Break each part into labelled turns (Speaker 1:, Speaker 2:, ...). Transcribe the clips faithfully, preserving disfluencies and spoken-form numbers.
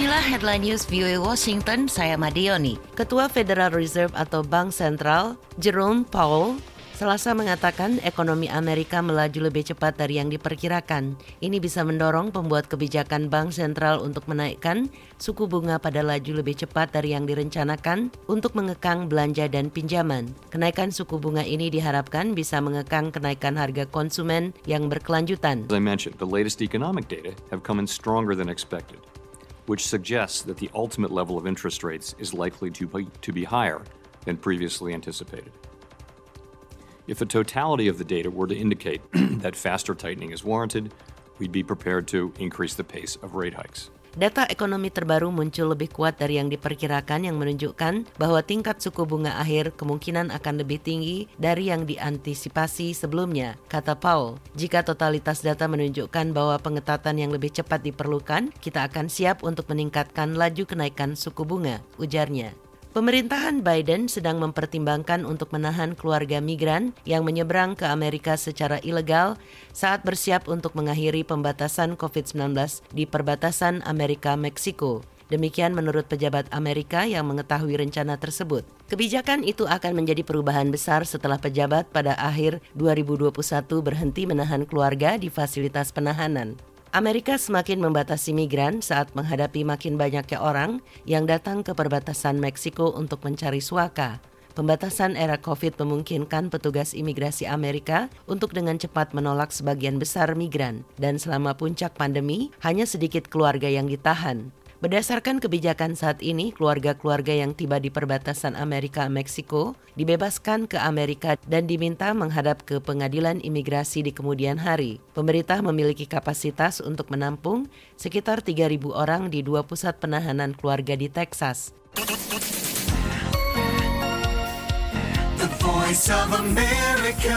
Speaker 1: Inilah Headline News V O A Washington, saya Madioni. Ketua Federal Reserve atau Bank Sentral, Jerome Powell, Selasa mengatakan ekonomi Amerika melaju lebih cepat dari yang diperkirakan. Ini bisa mendorong pembuat kebijakan Bank Sentral untuk menaikkan suku bunga pada laju lebih cepat dari yang direncanakan untuk mengekang belanja dan pinjaman. Kenaikan suku bunga ini diharapkan bisa mengekang kenaikan harga konsumen yang berkelanjutan.
Speaker 2: As I mentioned, the latest economic data have come in stronger than expected, which suggests that the ultimate level of interest rates is likely to be, to be higher than previously anticipated. If the totality of the data were to indicate that faster tightening is warranted, we'd be prepared to increase the pace of rate hikes.
Speaker 1: Data ekonomi terbaru muncul lebih kuat dari yang diperkirakan yang menunjukkan bahwa tingkat suku bunga akhir kemungkinan akan lebih tinggi dari yang diantisipasi sebelumnya, kata Powell. Jika totalitas data menunjukkan bahwa pengetatan yang lebih cepat diperlukan, kita akan siap untuk meningkatkan laju kenaikan suku bunga, ujarnya. Pemerintahan Biden sedang mempertimbangkan untuk menahan keluarga migran yang menyeberang ke Amerika secara ilegal saat bersiap untuk mengakhiri pembatasan covid sembilan belas di perbatasan Amerika-Meksiko. Demikian menurut pejabat Amerika yang mengetahui rencana tersebut. Kebijakan itu akan menjadi perubahan besar setelah pejabat pada akhir dua ribu dua puluh satu berhenti menahan keluarga di fasilitas penahanan. Amerika semakin membatasi migran saat menghadapi makin banyaknya orang yang datang ke perbatasan Meksiko untuk mencari suaka. Pembatasan era COVID memungkinkan petugas imigrasi Amerika untuk dengan cepat menolak sebagian besar migran, dan selama puncak pandemi, hanya sedikit keluarga yang ditahan. Berdasarkan kebijakan saat ini, keluarga-keluarga yang tiba di perbatasan Amerika-Meksiko dibebaskan ke Amerika dan diminta menghadap ke pengadilan imigrasi di kemudian hari. Pemerintah memiliki kapasitas untuk menampung sekitar tiga ribu orang di dua pusat penahanan keluarga di Texas.
Speaker 3: The Voice of America.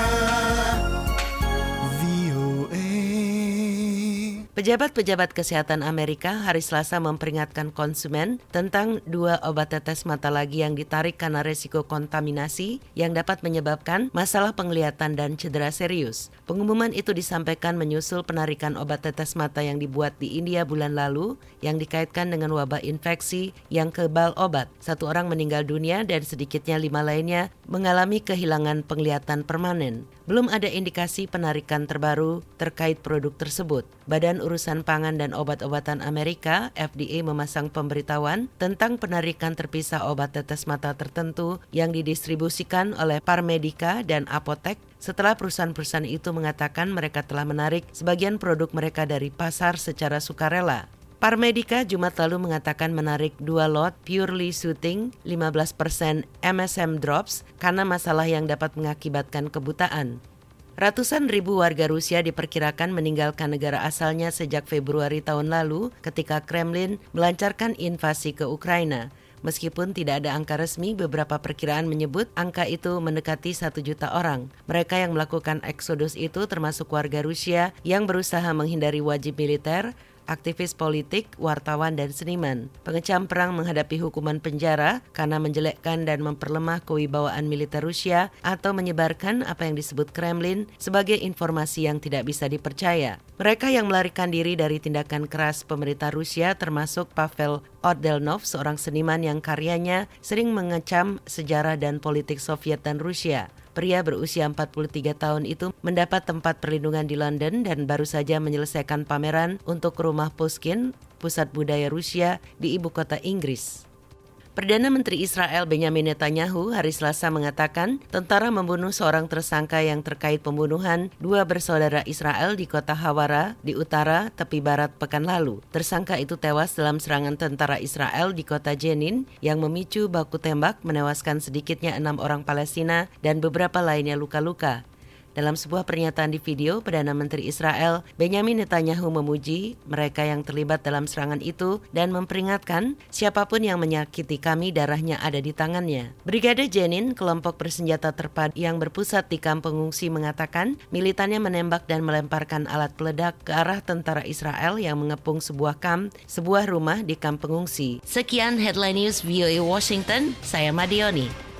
Speaker 1: Pejabat-pejabat kesehatan Amerika hari Selasa memperingatkan konsumen tentang dua obat tetes mata lagi yang ditarik karena resiko kontaminasi yang dapat menyebabkan masalah penglihatan dan cedera serius. Pengumuman itu disampaikan menyusul penarikan obat tetes mata yang dibuat di India bulan lalu yang dikaitkan dengan wabah infeksi yang kebal obat. Satu orang meninggal dunia dan sedikitnya lima lainnya mengalami kehilangan penglihatan permanen. Belum ada indikasi penarikan terbaru terkait produk tersebut. Badan Urusan Pangan dan Obat-obatan Amerika F D A memasang pemberitahuan tentang penarikan terpisah obat tetes mata tertentu yang didistribusikan oleh PharMedica dan apotek setelah perusahaan-perusahaan itu mengatakan mereka telah menarik sebagian produk mereka dari pasar secara sukarela. PharMedica Jumat lalu mengatakan menarik dua lot Purely Soothing lima belas persen M S M drops karena masalah yang dapat mengakibatkan kebutaan. Ratusan ribu warga Rusia diperkirakan meninggalkan negara asalnya sejak Februari tahun lalu ketika Kremlin melancarkan invasi ke Ukraina. Meskipun tidak ada angka resmi, beberapa perkiraan menyebut angka itu mendekati satu juta orang. Mereka yang melakukan eksodus itu termasuk warga Rusia yang berusaha menghindari wajib militer, aktivis politik, wartawan, dan seniman. Pengecam perang menghadapi hukuman penjara karena menjelekkan dan memperlemah kewibawaan militer Rusia atau menyebarkan apa yang disebut Kremlin sebagai informasi yang tidak bisa dipercaya. Mereka yang melarikan diri dari tindakan keras pemerintah Rusia termasuk Pavel Ordelnov, seorang seniman yang karyanya sering mengecam sejarah dan politik Soviet dan Rusia. Pria berusia empat puluh tiga tahun itu mendapat tempat perlindungan di London dan baru saja menyelesaikan pameran untuk Rumah Pushkin, pusat budaya Rusia di ibu kota Inggris. Perdana Menteri Israel Benyamin Netanyahu hari Selasa mengatakan tentara membunuh seorang tersangka yang terkait pembunuhan dua bersaudara Israel di kota Hawara di utara tepi barat pekan lalu. Tersangka itu tewas dalam serangan tentara Israel di kota Jenin yang memicu baku tembak menewaskan sedikitnya enam orang Palestina dan beberapa lainnya luka-luka. Dalam sebuah pernyataan di video, Perdana Menteri Israel Benyamin Netanyahu memuji mereka yang terlibat dalam serangan itu dan memperingatkan siapapun yang menyakiti kami darahnya ada di tangannya. Brigade Jenin, kelompok bersenjata terpadu yang berpusat di kamp pengungsi mengatakan militannya menembak dan melemparkan alat peledak ke arah tentara Israel yang mengepung sebuah kamp, sebuah rumah di kamp pengungsi. Sekian Headline News V O A Washington, saya Madioni.